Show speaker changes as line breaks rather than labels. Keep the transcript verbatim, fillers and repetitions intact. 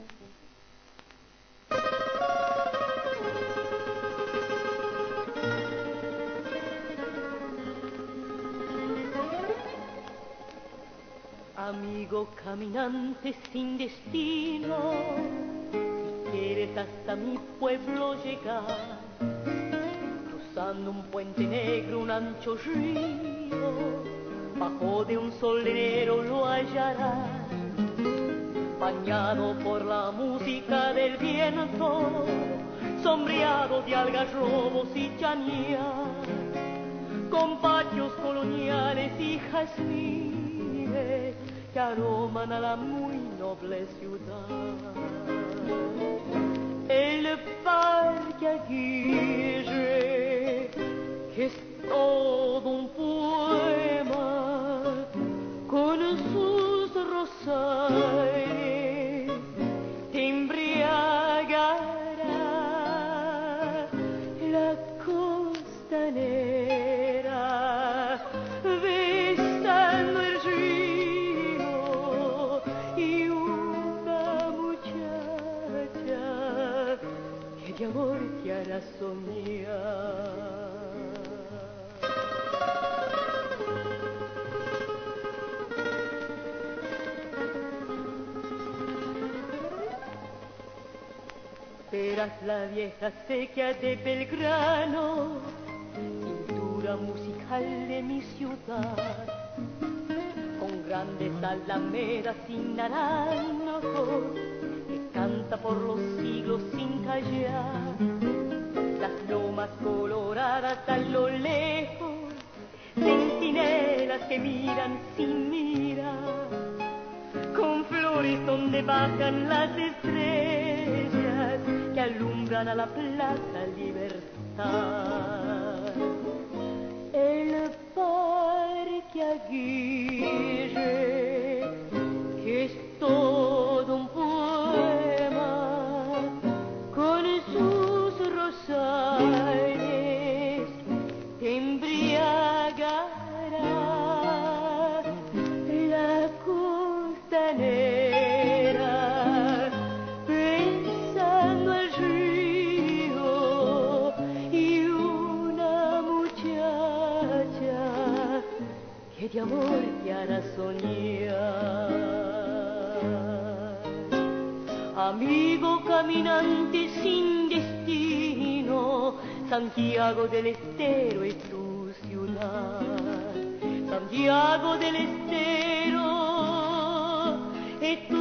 Amigo caminante sin destino, si quieres hasta mi pueblo llegar, cruzando un puente negro, un ancho río, bajo de un sol enero lo hallarás, bañado por la música del viento, sombreado de algarrobos y chañar, con patios coloniales y jazmines que aroman a la muy noble ciudad. El Parque Aguirre, que es todo un poema, con sus rosales te embriagará. La costanera, besando el río, y una muchacha que de amor te hará soñar. Verás la vieja sequía de Belgrano, cintura musical de mi ciudad, con grandes alamedas sin naranjos, que canta por los siglos sin callar. Las lomas coloradas a lo lejos, centinelas que miran sin mirar, con flores donde bajan las estrellas que alumbran a la Plaza Libertad. El Parque Aguirre, que es todo un poema, con sus rosales te embriagará. La costanera, pensando el río, y una muchacha que de amor te hará soñar. Amigo caminante sin destino, Santiago del Estero es tu ciudad. Santiago del Estero es tu